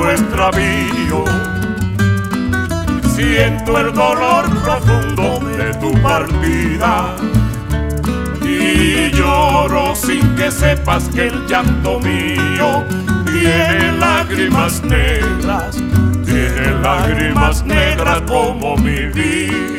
nuestro extravío. Siento el dolor profundo de tu partida y lloro sin que sepas que el llanto mío tiene lágrimas negras como mi vida.